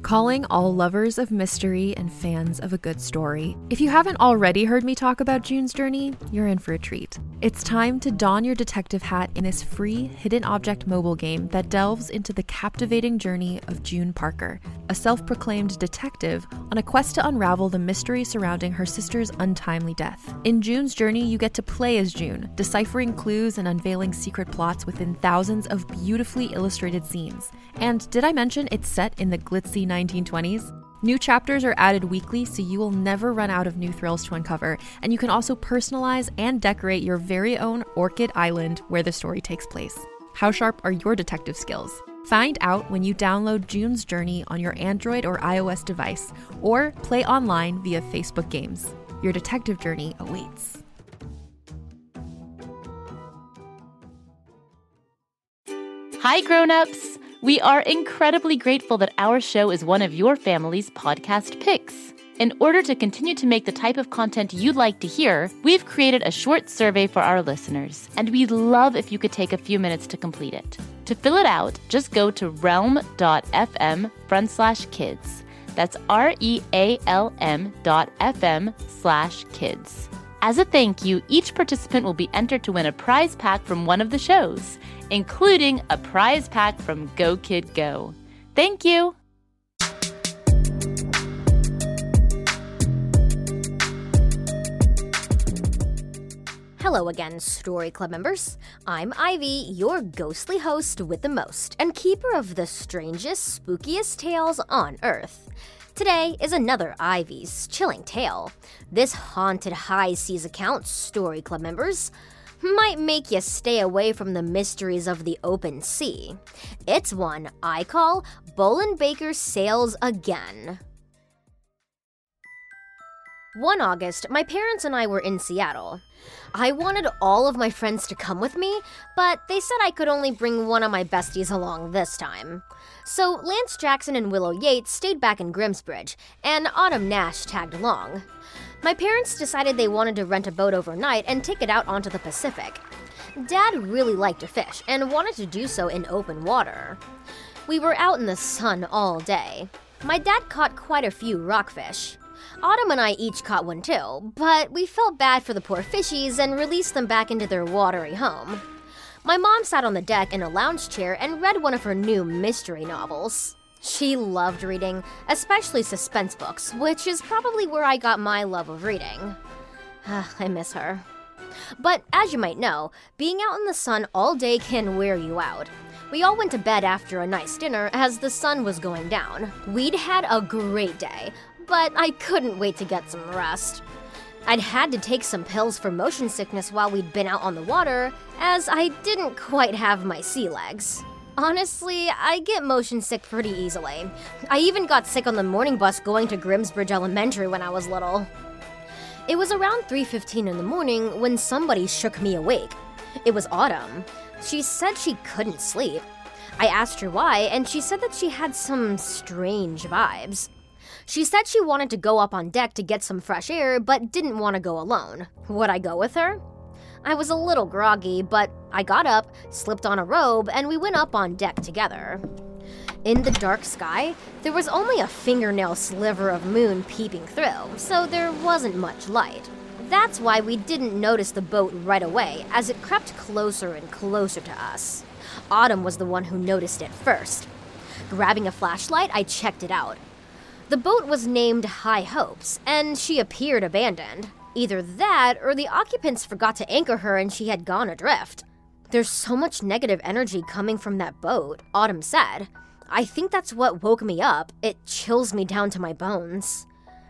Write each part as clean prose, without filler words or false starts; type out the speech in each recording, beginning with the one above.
Calling all lovers of mystery and fans of a good story. If you haven't already heard me talk about June's Journey, you're in for a treat. It's time to don your detective hat in this free hidden object mobile game that delves into the captivating journey of June Parker, a self-proclaimed detective on a quest to unravel the mystery surrounding her sister's untimely death. In June's Journey, you get to play as June, deciphering clues and unveiling secret plots within thousands of beautifully illustrated scenes. And did I mention it's set in the glitzy 1920s? New chapters are added weekly, so you will never run out of new thrills to uncover, and you can also personalize and decorate your very own Orchid Island where the story takes place. How sharp are your detective skills? Find out when you download June's Journey on your Android or iOS device, or play online via Facebook Games. Your detective journey awaits. Hi, grown-ups! We are incredibly grateful that our show is one of your family's podcast picks. In order to continue to make the type of content you'd like to hear, we've created a short survey for our listeners, and we'd love if you could take a few minutes to complete it. To fill it out, just go to realm.fm/kids. That's REALM.fm/kids. As a thank you, each participant will be entered to win a prize pack from one of the shows, including a prize pack from Go Kid Go. Thank you! Hello again, Story Club members. I'm Ivy, your ghostly host with the most, and keeper of the strangest, spookiest tales on Earth. Today is another Ivy's chilling tale. This haunted high seas account, Story Club members, might make you stay away from the mysteries of the open sea. It's one I call Bollin Baker Sails Again. One August, my parents and I were in Seattle. I wanted all of my friends to come with me, but they said I could only bring one of my besties along this time. So Lance Jackson and Willow Yates stayed back in Grimsbridge, and Autumn Nash tagged along. My parents decided they wanted to rent a boat overnight and take it out onto the Pacific. Dad really liked to fish and wanted to do so in open water. We were out in the sun all day. My dad caught quite a few rockfish. Autumn and I each caught one too, but we felt bad for the poor fishies and released them back into their watery home. My mom sat on the deck in a lounge chair and read one of her new mystery novels. She loved reading, especially suspense books, which is probably where I got my love of reading. I miss her. But as you might know, being out in the sun all day can wear you out. We all went to bed after a nice dinner as the sun was going down. We'd had a great day, but I couldn't wait to get some rest. I'd had to take some pills for motion sickness while we'd been out on the water, as I didn't quite have my sea legs. Honestly, I get motion sick pretty easily. I even got sick on the morning bus going to Grimsbridge Elementary when I was little. It was around 3:15 in the morning when somebody shook me awake. It was Autumn. She said she couldn't sleep. I asked her why, and she said that she had some strange vibes. She said she wanted to go up on deck to get some fresh air, but didn't want to go alone. Would I go with her? I was a little groggy, but I got up, slipped on a robe, and we went up on deck together. In the dark sky, there was only a fingernail sliver of moon peeping through, so there wasn't much light. That's why we didn't notice the boat right away, as it crept closer and closer to us. Autumn was the one who noticed it first. Grabbing a flashlight, I checked it out. The boat was named High Hopes, and she appeared abandoned. Either that, or the occupants forgot to anchor her and she had gone adrift. There's so much negative energy coming from that boat, Autumn said. I think that's what woke me up. It chills me down to my bones.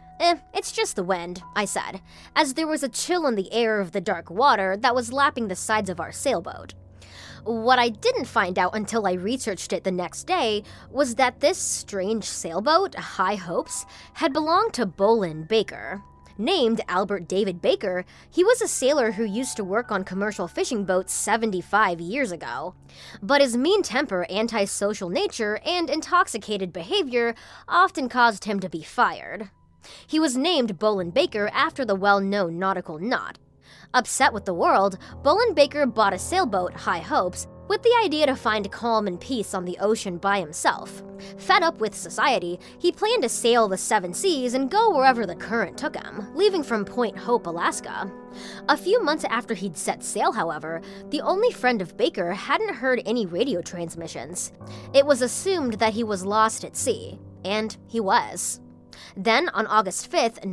It's just the wind, I said, as there was a chill in the air of the dark water that was lapping the sides of our sailboat. What I didn't find out until I researched it the next day was that this strange sailboat, High Hopes, had belonged to Bollin Baker. Named Albert David Baker, he was a sailor who used to work on commercial fishing boats 75 years ago. But his mean temper, antisocial nature, and intoxicated behavior often caused him to be fired. He was named Bollin Baker after the well-known nautical knot. Upset with the world, Bollin Baker bought a sailboat, High Hopes, with the idea to find calm and peace on the ocean by himself. Fed up with society, he planned to sail the 7 seas and go wherever the current took him, leaving from Point Hope, Alaska. A few months after he'd set sail, however, the only friend of Baker hadn't heard any radio transmissions. It was assumed that he was lost at sea, and he was. Then, on August 5th,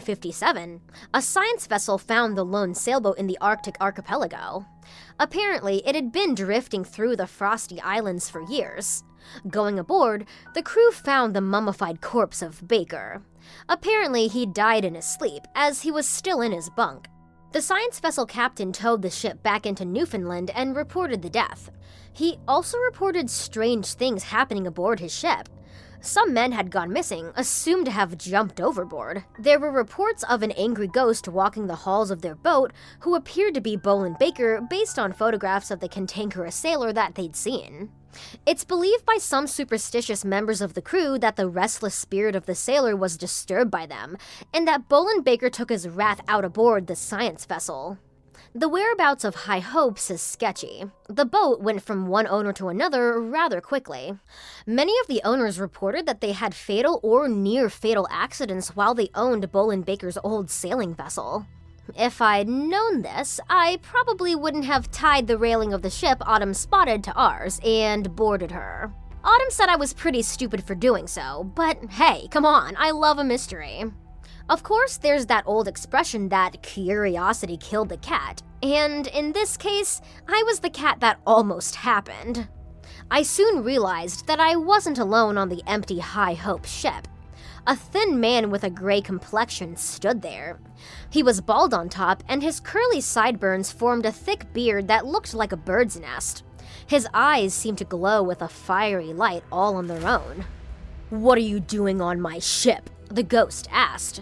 1957, a science vessel found the lone sailboat in the Arctic archipelago. Apparently, it had been drifting through the frosty islands for years. Going aboard, the crew found the mummified corpse of Baker. Apparently, he died in his sleep, as he was still in his bunk. The science vessel captain towed the ship back into Newfoundland and reported the death. He also reported strange things happening aboard his ship. Some men had gone missing, assumed to have jumped overboard. There were reports of an angry ghost walking the halls of their boat who appeared to be Bolin Baker based on photographs of the cantankerous sailor that they'd seen. It's believed by some superstitious members of the crew that the restless spirit of the sailor was disturbed by them, and that Bolin Baker took his wrath out aboard the science vessel. The whereabouts of High Hopes is sketchy. The boat went from one owner to another rather quickly. Many of the owners reported that they had fatal or near-fatal accidents while they owned Bolin Baker's old sailing vessel. If I'd known this, I probably wouldn't have tied the railing of the ship Autumn spotted to ours and boarded her. Autumn said I was pretty stupid for doing so, but hey, come on, I love a mystery. Of course, there's that old expression that curiosity killed the cat, and in this case, I was the cat that almost happened. I soon realized that I wasn't alone on the empty High Hope ship. A thin man with a gray complexion stood there. He was bald on top, and his curly sideburns formed a thick beard that looked like a bird's nest. His eyes seemed to glow with a fiery light all on their own. "What are you doing on my ship?" the ghost asked.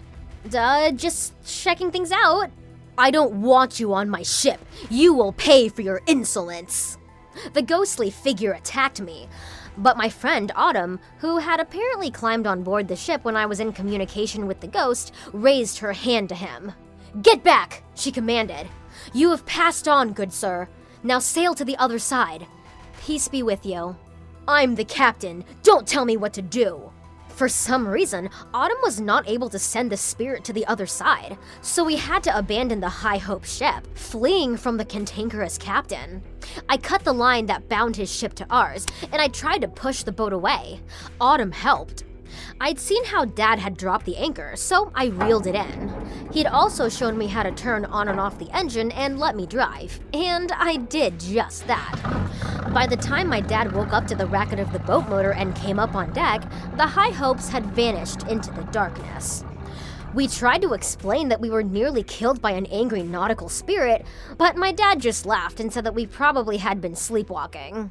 Just checking things out." "I don't want you on my ship. You will pay for your insolence." The ghostly figure attacked me, but my friend Autumn, who had apparently climbed on board the ship when I was in communication with the ghost, raised her hand to him. "Get back," she commanded. "You have passed on, good sir. Now sail to the other side. Peace be with you." "I'm the captain. Don't tell me what to do." For some reason, Autumn was not able to send the spirit to the other side, so we had to abandon the High Hope ship, fleeing from the cantankerous captain. I cut the line that bound his ship to ours, and I tried to push the boat away. Autumn helped. I'd seen how Dad had dropped the anchor, so I reeled it in. He'd also shown me how to turn on and off the engine and let me drive, and I did just that. By the time my dad woke up to the racket of the boat motor and came up on deck, the High Hopes had vanished into the darkness. We tried to explain that we were nearly killed by an angry nautical spirit, but my dad just laughed and said that we probably had been sleepwalking.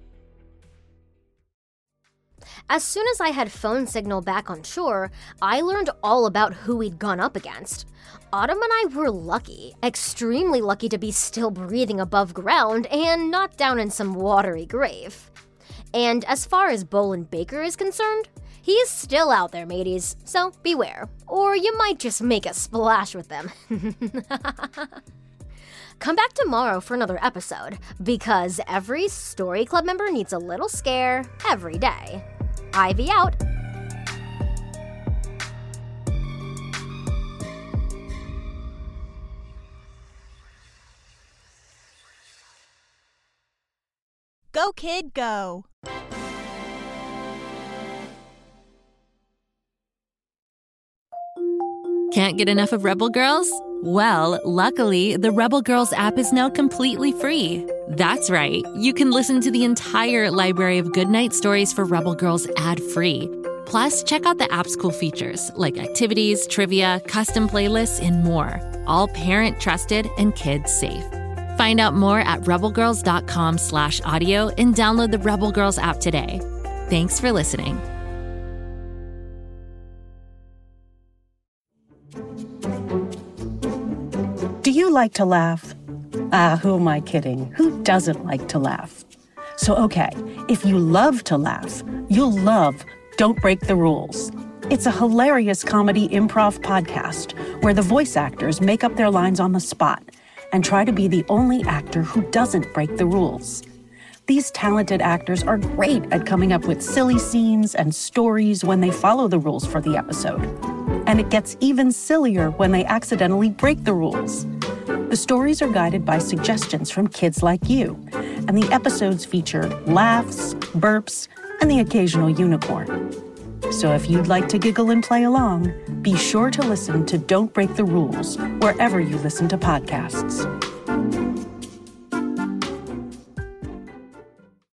As soon as I had phone signal back on shore, I learned all about who we'd gone up against. Autumn and I were lucky, extremely lucky to be still breathing above ground and not down in some watery grave. And as far as Bolin Baker is concerned, he's still out there, mateys, so beware, or you might just make a splash with them. Come back tomorrow for another episode, because every Story Club member needs a little scare every day. Ivy out. Go, kid, go. Can't get enough of Rebel Girls? Well, luckily, the Rebel Girls app is now completely free. That's right. You can listen to the entire library of goodnight stories for Rebel Girls ad-free. Plus, check out the app's cool features like activities, trivia, custom playlists, and more. All parent-trusted and kids-safe. Find out more at rebelgirls.com/audio and download the Rebel Girls app today. Thanks for listening. Do you like to laugh? Who am I kidding? Who doesn't like to laugh? So, okay, if you love to laugh, you'll love Don't Break the Rules. It's a hilarious comedy improv podcast where the voice actors make up their lines on the spot and try to be the only actor who doesn't break the rules. These talented actors are great at coming up with silly scenes and stories when they follow the rules for the episode. And it gets even sillier when they accidentally break the rules. The stories are guided by suggestions from kids like you, and the episodes feature laughs, burps, and the occasional unicorn. So if you'd like to giggle and play along, be sure to listen to Don't Break the Rules wherever you listen to podcasts.